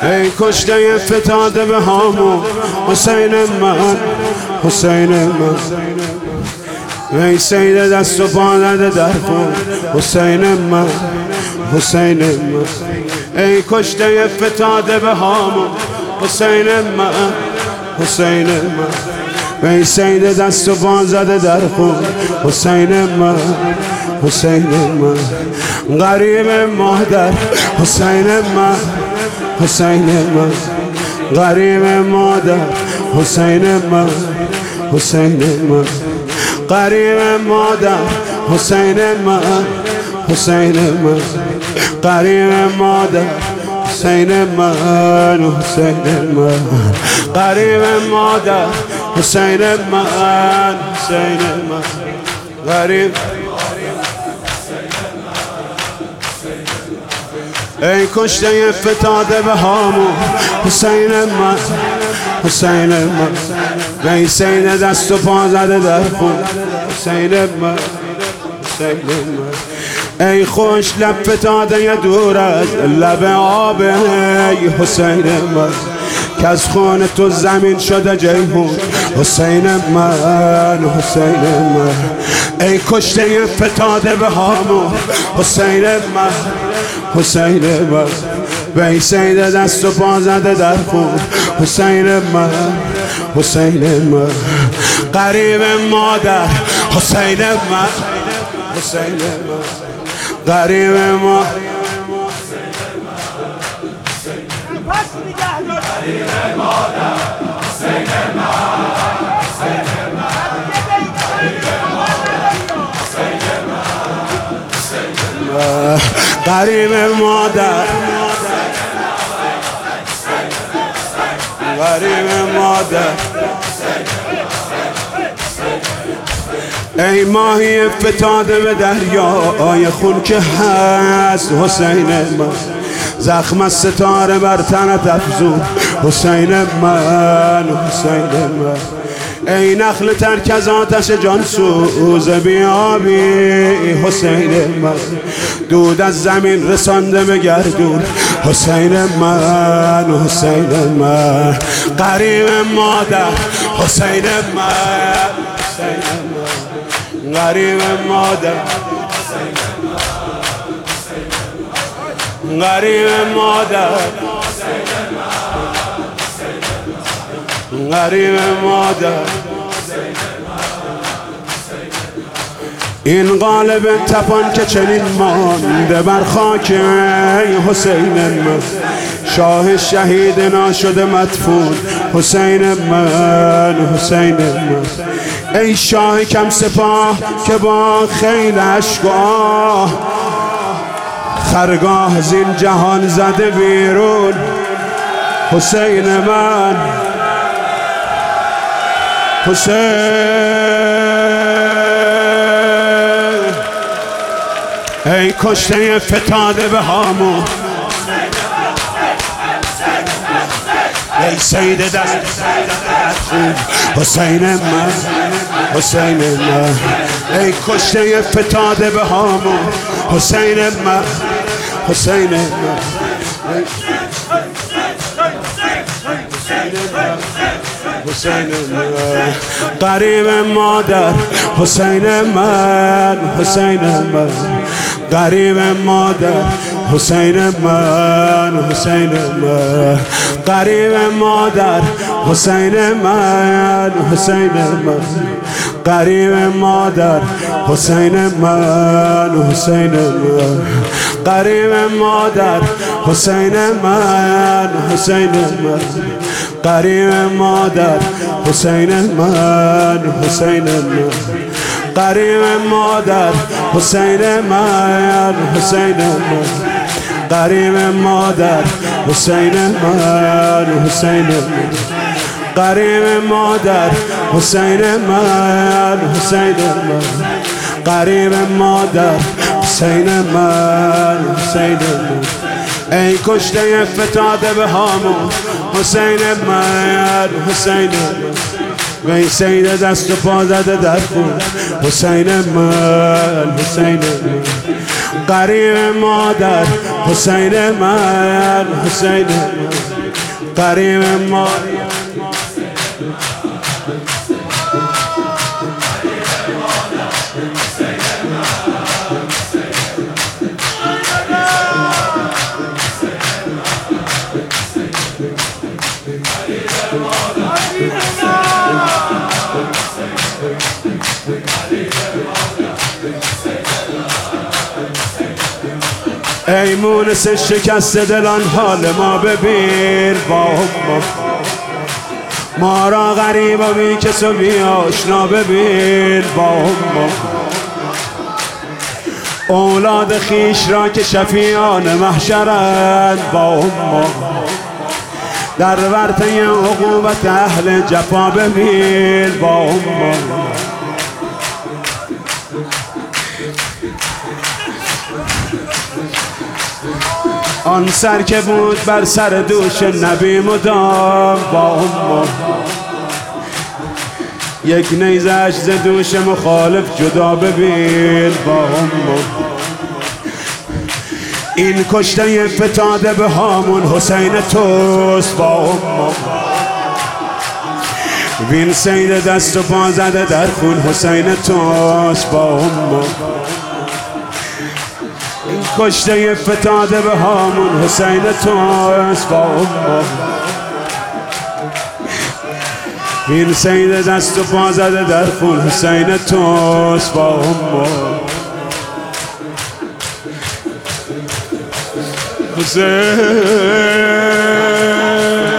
ای کشته فتاده به هامون حسین من، حسین من. ای سید دست و پا زده در خون حسین من، حسین من. ای کشته فتاده به هامون حسین من، حسین من. ای سید دست و پا زده در خون حسین من، حسین من. غریب مادر حسین من، حسین من. غریب مادر حسین من، حسین من. غریب مادر حسین من، حسین من. غریب مادر حسین من، حسین من. غریب مادر حسین من، حسین من. غریب ای کشته فتاده به هامون حسین من، حسین من. ای سید دست و پا زده در خون حسین من، حسین من. ای خوش لب فتاده دور از لب آب ای حسین من، که از خون تو زمین شده جیهون حسین من، حسین من. ای کشته فتاده به هامون حسین من، حسین من. ای سید دست و پا زده در خون حسین من، حسین من. غریب مادر حسین من، حسین من. غریب مادر غریب مادر، غریب مادر. ای ماهی فتاده به دریای خون که هست حسین من، زخم از ستاره بر تنت افزون حسین من، حسین من. ای نخل ترک از آتش جانسوز بیابی حسین من، دود از زمین رسانده به گردون حسین من، حسین من. غریب مادر حسین من، حسین من. غریب مادر غریب مادر، غریب مادر. این قالب تپان که چنین مانده بر خاک حسین من، شاه شهید ناشده مدفون حسین من، حسین من. ای شاه کم سپاه که با خیل اشکاه خرگاه زین جهان زده بیرون حسین من، حسین. ای کشته فتاده به هامون ای سید دست حسین من، حسین من. ای کشته فتاده به هامون حسین من، حسین من. حسین من. غریب مادر حسین من، حسین من. غریب مادر حسین من، حسین من. غریب مادر حسین من، حسین من. غریب مادر حسین من، حسین من. غریب مادر حسین من، حسین من. غریب مادر حسین من، حسین من. غریب مادر حسین من، حسین من. غریب مادر حسین من، حسین من. غریب مادر حسین من، حسین من. غریب مادر حسین من، حسین من. ای کشته فتاده به هامون حسین من، حسین من. ای سید دست و پا زده در خون حسین من، حسین من. غریب مادر حسین من حسین قریب ما ای مونس شکست دلان حال ما ببین با ما را غریب و بی کس و بی آشنا ببین با اولاد خیش را که شفیعان محشرند با در ورطه عقوبت اهل جفا ببین با آن سر که بود بر سر دوش نبی مدام با یک نیزش ز دوش مخالف جدا ببین با این کشته فتاده به هامون حسین توست با وین سید دست و پا زده در خون حسین توست با این کشته فتاده به هامون حسین توست با این سید دست و پا زده در خون حسین توست با حسین